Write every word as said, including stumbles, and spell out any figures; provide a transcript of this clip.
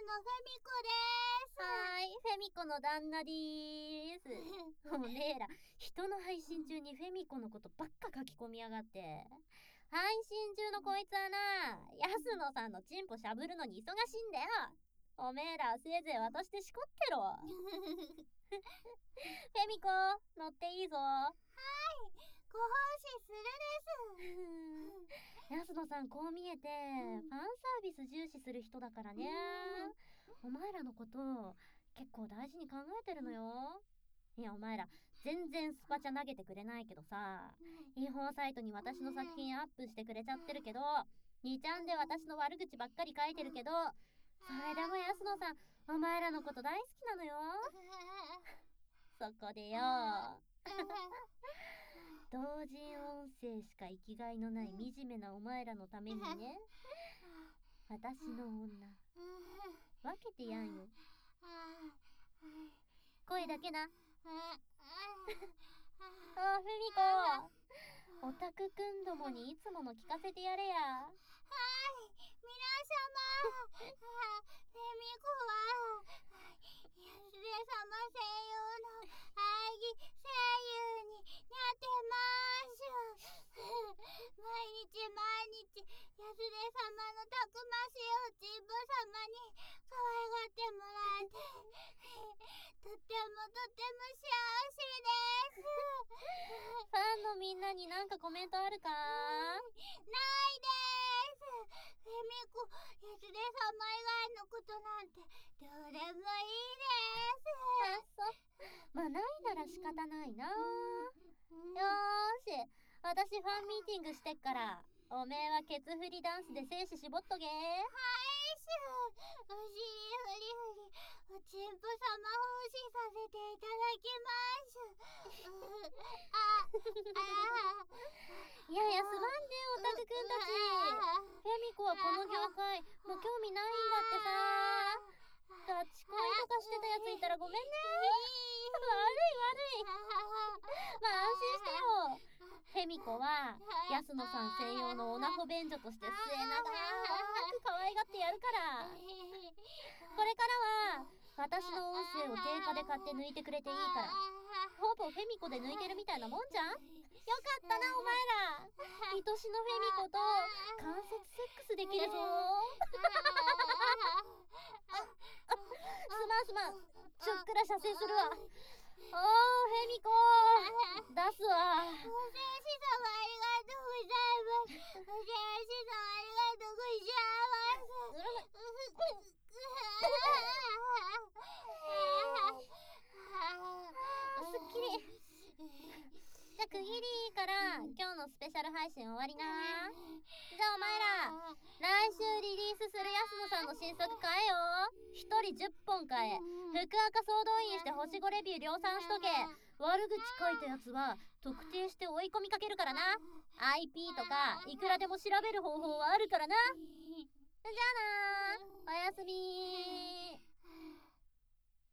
のフェミコです。 はーい、フェミコの旦那でーす。おめえら人の配信中にフェミコのことばっか書き込みやがって。配信中のこいつはな、安野さんのチンポしゃぶるのに忙しいんだよ。おめえらせいぜい私でしこってろ。フェミコ乗っていいぞ。 はい、ご奉仕するです安野さんこう見えて、うん、ファンサービス重視する人だからね。お前らのこと結構大事に考えてるのよ。いやお前ら全然スパチャ投げてくれないけどさ、違法サイトに私の作品アップしてくれちゃってるけど、にちゃんで私の悪口ばっかり書いてるけど、それでも安野さんお前らのこと大好きなのよ。そこでよ同人音声しか生きがいのない惨めなお前らのためにね、私の女分けてやんよ。声だけな。あ、ふみこ、オタクくんどもにいつもの聞かせてやれや。 はい、皆様、フェミコは安出様専用の愛義声優になってます。毎日毎日安出様のたくましいおちんぼ様に可愛がってもらえて、とってもとっても幸せです。 ファンのみんなになんかコメントあるか？ ないです。フェミコ、安出様以外のことなんてどうでもいいです。 あ、そう。まあないなら仕方ないな。よーし、私ファンミーティングしてっから、おめえはケツ振りダンスで精子絞っとけ。はいしゅ、お尻フリフリ、おちんぽ様奉仕させていただきます。あ、あいやいや、すまんねオタクくんたち。フェミコはこの業界もう興味ないんだってさ。ガチ恋とかしてたやついたらごめんね。悪い悪い。まあ安心してよ。フェミコは安野さん専用のオナホ便所として末永く可愛がってやるから。これからは私の音声を定価で買って抜いてくれていいから、ほぼフェミコで抜いてるみたいなもんじゃん。よかったなお前ら。愛しのフェミコと間接セックスできるぞ。すまんすまん、ちょっくら射精するわ。おーフェミコ出すわ。 お天使様ありがとうございます。お天使様ありがとうございます。 すっきり。じゃあ区切りから今日のスペシャル配信終わりな。じゃあお前ら来週リリースする安野さんの新作買えよ。ひとりじゅっぽん買え。福赤総動員して星ごレビュー量産しとけ。悪口書いたやつは特定して追い込みかけるからな。 アイピー とかいくらでも調べる方法はあるからな。じゃあな、おやすみ。